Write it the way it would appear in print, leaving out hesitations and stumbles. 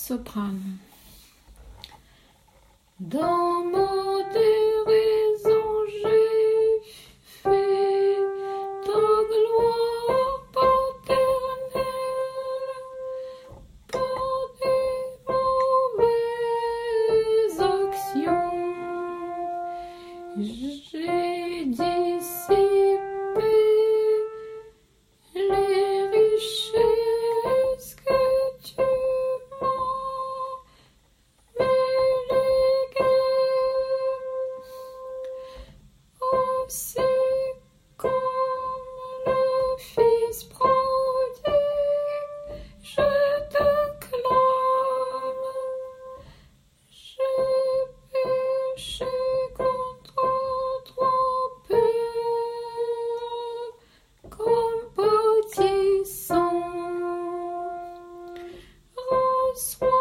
soprano. Dans ma déraison, j'ai fait ta gloire paternelle pour des mauvaises actions. J'ai dissipé les richesses que tu m'as léguées, aussi comme le Fils prodigue, je te clame. J'ai péché contre toi, Père, comme petit sang. Reçois